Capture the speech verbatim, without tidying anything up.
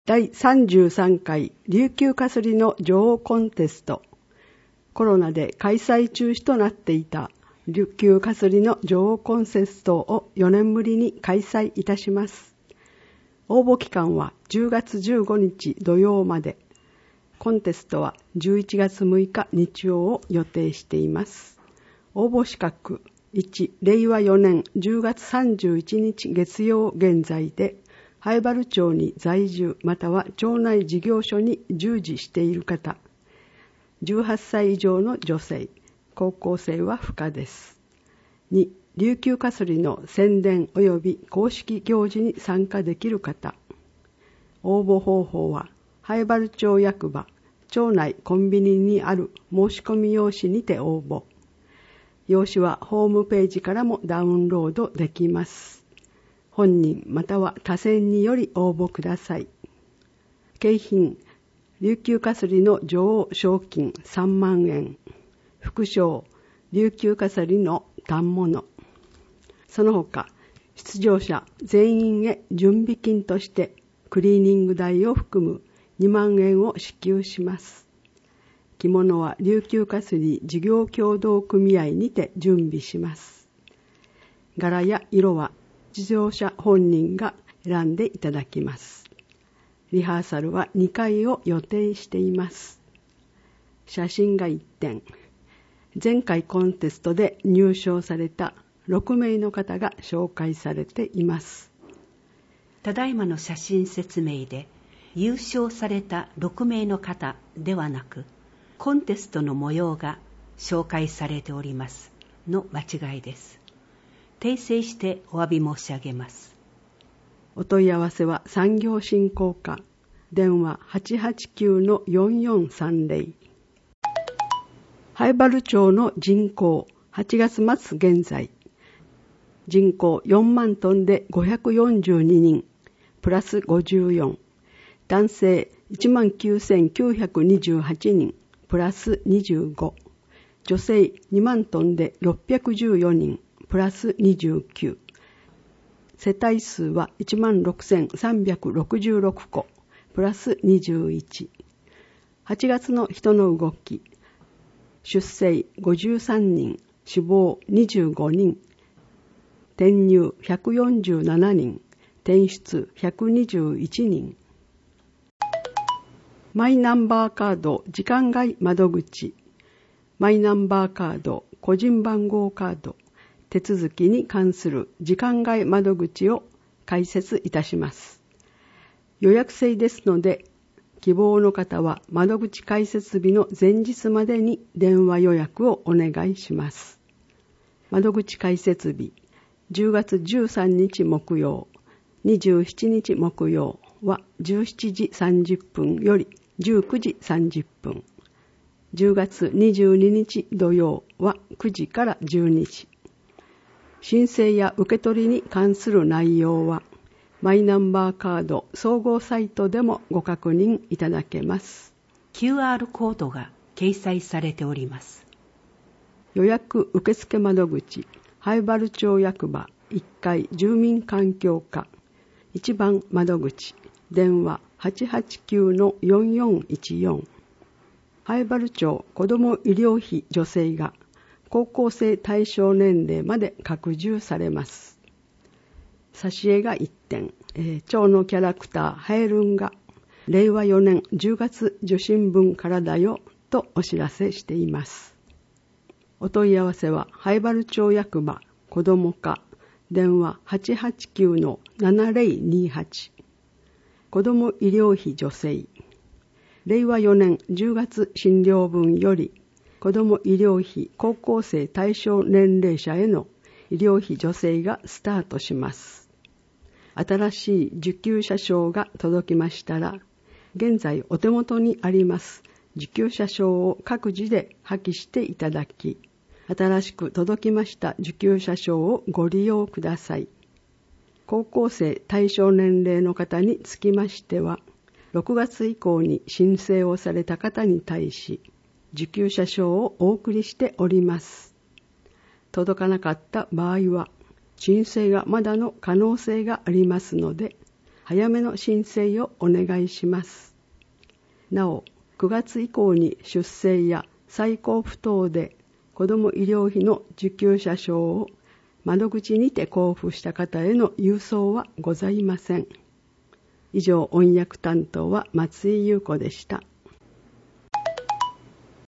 だいさんじゅうさんかい琉球かすりの女王コンテスト。コロナで開催中止となっていた琉球かすりの女王コンテストをよねんぶりに開催いたします。応募期間はじゅうがつじゅうごにち土曜まで。コンテストはじゅういちがつむいか日曜を予定しています。応募資格いち、れいわよねんじゅうがつさんじゅういちにち月曜現在で、灰原町に在住または町内事業所に従事している方、じゅうはっさい以上の女性、高校生は不可です。に、琉球かすりの宣伝及び公式行事に参加できる方。応募方法は、灰原町役場、町内コンビニにある申し込み用紙にて応募。用紙はホームページからもダウンロードできます。本人または他薦により応募ください。景品、琉球かすりの女王賞金さんまんえん。副賞、琉球かすりの反物。その他、出場者全員へ準備金としてクリーニング代を含むにまんえんを支給します。着物は琉球かすり事業協同組合にて準備します。柄や色は出場者本人が選んでいただきます。リハーサルはにかいを予定しています。写真がいってん。前回コンテストで入賞されたろくめいの方が紹介されています。 ただいまの写真説明で優勝されたろくめいの方ではなく、コンテストの模様が紹介されておりますの間違いです。訂正してお詫び申し上げます。 お問い合わせは産業振興課、電話 はちはちきゅうのよんよんさんぜろ。灰原町の人口、はちがつまつ現在、人口よんまんトンでごひゃくよんじゅうににん、プラスごじゅうよん。男性いちまんきゅうせんきゅうひゃくにじゅうはちにん、プラスにじゅうご。女性にまんトンでろっぴゃくじゅうよにん、プラスにじゅうきゅう。世帯数はいちまんろくせんさんびゃくろくじゅうろくこ、プラスにじゅういち。はちがつの人の動き、出生ごじゅうさんにん、死亡にじゅうごにん、転入ひゃくよんじゅうななにん、転出ひゃくにじゅういちにん。マイナンバーカード時間外窓口、マイナンバーカード個人番号カード手続きに関する時間外窓口を開設いたします。予約制ですので、希望の方は窓口開設日の前日までに電話予約をお願いします。窓口開設日、じゅうがつじゅうさんにち木曜、にじゅうしちにち木曜はじゅうしちじさんじゅっぷんよりじゅうくじさんじゅっぷん、じゅうがつにじゅうににち土曜はくじからじゅうにじ。申請や受け取りに関する内容は、マイナンバーカード総合サイトでもご確認いただけます。 キューアール コードが掲載されております。 予約受付窓口、灰原町役場いっかい住民環境課、いちばん窓口、電話 はちはちきゅうのよんよんいちよん。灰原町子ども医療費助成が高校生対象年齢まで拡充されます。挿絵がいってん、えー、町のキャラクターハエルンがれいわよねんじゅうがつ受信分からだよとお知らせしています。お問い合わせは灰原町役場子ども課、電話 はちはちきゅうのななぜろにはち。子ども医療費助成、れいわよねんじゅうがつ診療分より子ども医療費高校生対象年齢者への医療費助成がスタートします。新しい受給者証が届きましたら、現在お手元にあります受給者証を各自で破棄していただき、新しく届きました受給者証をご利用ください。高校生対象年齢の方につきましては、ろくがつ以降に申請をされた方に対し、受給者証をお送りしております。届かなかった場合は、申請がまだの可能性がありますので、 早めの申請をお願いします。なお、くがつ以降に出生や再交付等で子ども医療費の受給者証を窓口にて交付した方への郵送はございません。以上、翻訳担当は松井優子でした。